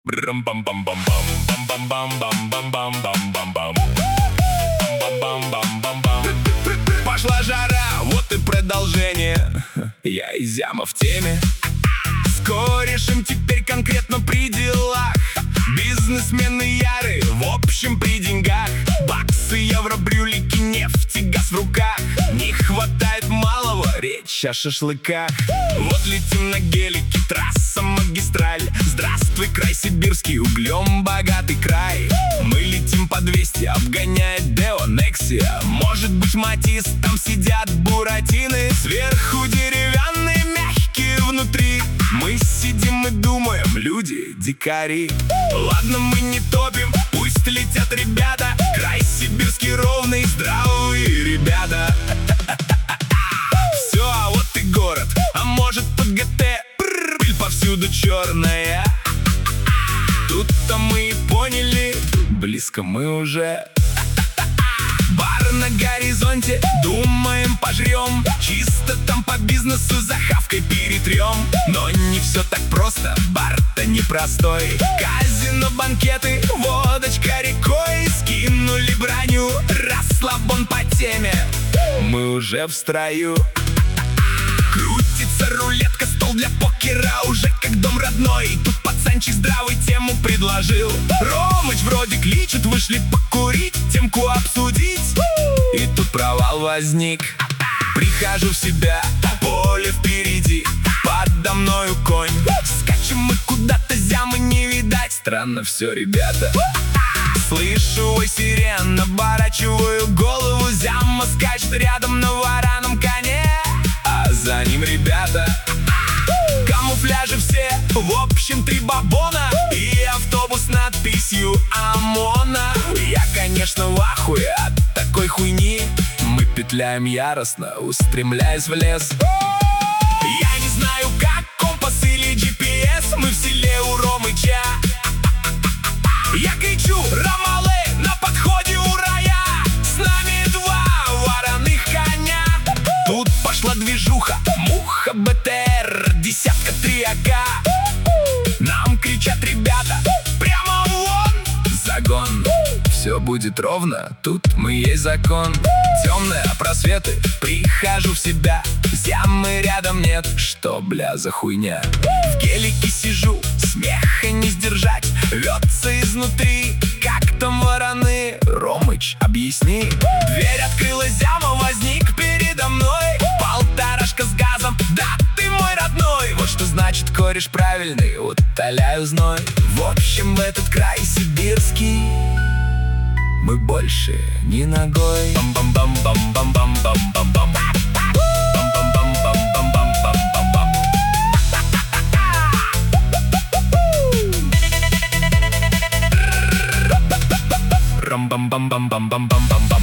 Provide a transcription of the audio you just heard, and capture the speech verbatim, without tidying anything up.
Пошла жара, вот и продолжение. Я изяма в теме. С корешем теперь конкретно при делах. Бизнесмены яры, в общем при деньгах. Баксы, евро, брюлики, нефть и газ в руках. Не хватает малого, речь о шашлыках. Вот летим на гелике, трасса магистраль. Здравствуй, край сибирский, углем богатый край. Мы летим по двести, обгоняет Део, Нексия. Может быть Матис, там сидят буратины. Сверху деревянные, мягкие внутри. Мы сидим и думаем, люди дикари. Ладно, мы не топим, пусть летят ребята. Край сибирский ровный, здравые ребята. Все, а вот и город, а может под ГТ. Пыль повсюду черная. Тут-то мы и поняли, близко мы уже. Бар на горизонте, думаем пожрем. Чисто там по бизнесу за хавкой перетрем. Но не все так просто, бар-то непростой. Казино, банкеты, водочка рекой. Скинули броню, расслабон по теме. Мы уже в строю. Крутится рулетка, стол для покера уже как дом родной. И тут пацанчик здравый тему предложил. Ромыч вроде кличет, вышли покурить, темку обсудить. И тут провал возник. Прихожу в себя, поле впереди, подо мною конь. Скачем мы куда-то, зямы не видать. Странно все, ребята. Слышу вой сирен, оборачиваю голову. Зяма скачет рядом на вараном коне. А за ним ребята, камуфляжи все, в общем три бабона. И автобус с надписью ОМОНа. Я, конечно, в ахуе от такой хуйни. Мы петляем яростно, устремляясь в лес. Я не знаю, как компас или джи пи эс. Мы в селе у Ромыча. Я кричу: Ромалы, на подходе у рая. С нами два вороных коня. Тут пошла движуха, муха, бэ тэ эр, десятка три АК. Нам кричат ребята: прямо вон! Загон, все будет ровно, тут мы есть закон. Темные просветы, прихожу в себя. Зямы рядом нет, что, бля, за хуйня? В гелике сижу, смеха не сдержать. Рвется изнутри, как там вороны. Ромыч, объясни. Дверь открыла, зяма возник передо мной. Полторашка с газом, да ты мой родной. Вот что значит кореш правильный, утоляю зной. В общем, в этот край сибирский мы больше не ногой. Бам-бам-бам-бам-бам-бам-бам-бам. Бам-бам-бам-бам-бам-бам-бам.